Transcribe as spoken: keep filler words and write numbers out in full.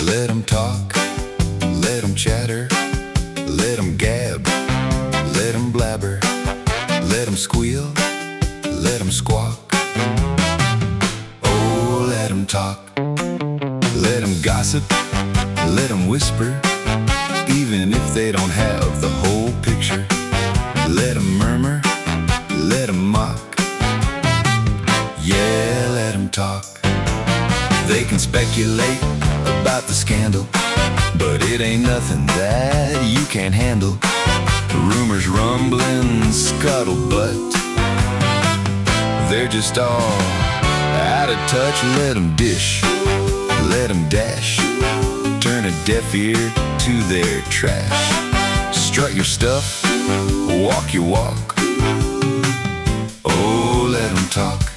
Let 'em talk, let 'em chatter, let 'em gab, let 'em blabber, let 'em squeal, let 'em squawk. Oh, let 'em talk, let 'em gossip, let 'em whisper, even if they don't have the whole picture. Let 'em murmur, let 'em mock, yeah, let 'em talk. They can speculate about the scandal, but it ain't nothing that you can't handle. Rumors rumbling, scuttlebutt, they're just all out of touch. Let 'em dish, let 'em dash, turn a deaf ear to their trash. Strut your stuff, walk your walk, oh, let 'em talk.